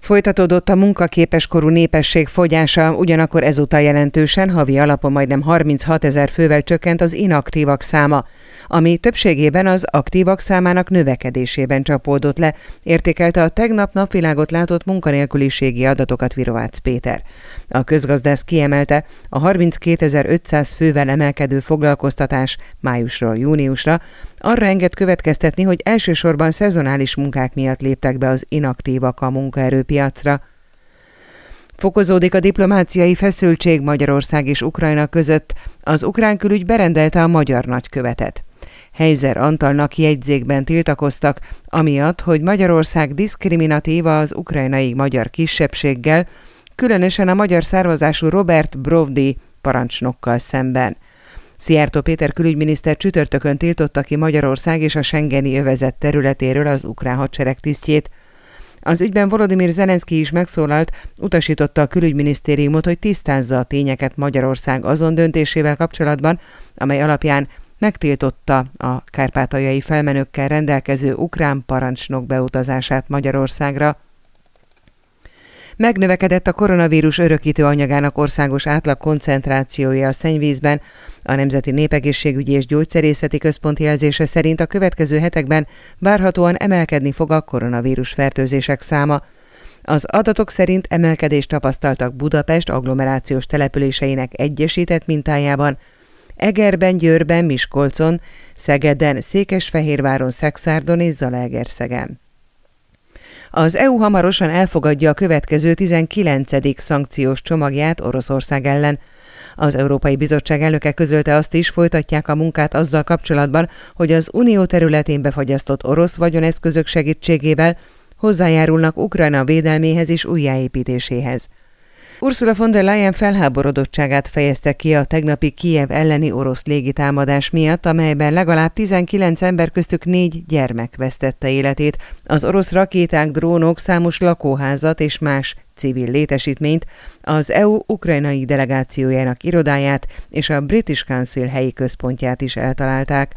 Folytatódott a munkaképes korú népesség fogyása, ugyanakkor ezúttal jelentősen, havi alapon majdnem 36 000 fővel csökkent az inaktívak száma, ami többségében az aktívak számának növekedésében csapódott le, értékelte a tegnap napvilágot látott munkanélküliségi adatokat Virovácz Péter. A közgazdász kiemelte, a 32 500 fővel emelkedő foglalkoztatás májusról júniusra arra enged következtetni, hogy elsősorban szezonális munkák miatt léptek be az inaktívak a munkaerőpiacra. Fokozódik a diplomáciai feszültség Magyarország és Ukrajna között. Az ukrán külügy berendelte a magyar nagykövetet. Heizer Antalnak jegyzékben tiltakoztak, amiatt, hogy Magyarország diszkriminatív az ukrajnai magyar kisebbséggel, különösen a magyar származású Robert Brovdi parancsnokkal szemben. Szijjártó Péter külügyminiszter csütörtökön tiltotta ki Magyarország és a schengeni övezet területéről az ukrán hadsereg tisztjét. Az ügyben Volodymyr Zelenszky is megszólalt, utasította a külügyminisztériumot, hogy tisztázza a tényeket Magyarország azon döntésével kapcsolatban, amely alapján megtiltotta a kárpátaljai felmenőkkel rendelkező ukrán parancsnok beutazását Magyarországra. Megnövekedett a koronavírus örökítő anyagának országos átlag koncentrációja a szennyvízben. A Nemzeti Népegészségügyi és Gyógyszerészeti Központ jelzése szerint a következő hetekben várhatóan emelkedni fog a koronavírus fertőzések száma. Az adatok szerint emelkedést tapasztaltak Budapest agglomerációs településeinek egyesített mintájában, Egerben, Győrben, Miskolcon, Szegeden, Székesfehérváron, Szekszárdon és Zalaegerszegen. Az EU hamarosan elfogadja a következő 19. szankciós csomagját Oroszország ellen. Az Európai Bizottság elnöke közölte azt is, folytatják a munkát azzal kapcsolatban, hogy az Unió területén befagyasztott orosz vagyoneszközök segítségével hozzájárulnak Ukrajna védelméhez és újjáépítéséhez. Ursula von der Leyen felháborodottságát fejezte ki a tegnapi Kijev elleni orosz légitámadás miatt, amelyben legalább 19 ember, köztük 4 gyermek vesztette életét. Az orosz rakéták, drónok számos lakóházat és más civil létesítményt, az EU ukrajnai delegációjának irodáját és a British Council helyi központját is eltalálták.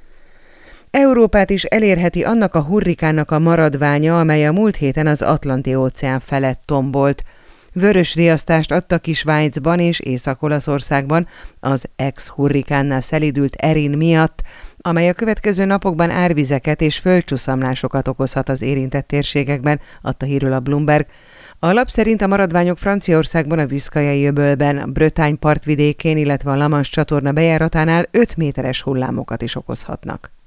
Európát is elérheti annak a hurrikánnak a maradványa, amely a múlt héten az Atlanti-óceán felett tombolt. Vörös riasztást adtak ki Svájcban és Észak-Olaszországban az ex-hurrikánnál szelídült Erin miatt, amely a következő napokban árvizeket és földcsúszamlásokat okozhat az érintett térségekben, adta hírül a Bloomberg. A lap szerint a maradványok Franciaországban, a Viszkajai-öbölben, a Bretagne partvidékén, illetve a La Manche csatorna bejáratánál 5 méteres hullámokat is okozhatnak.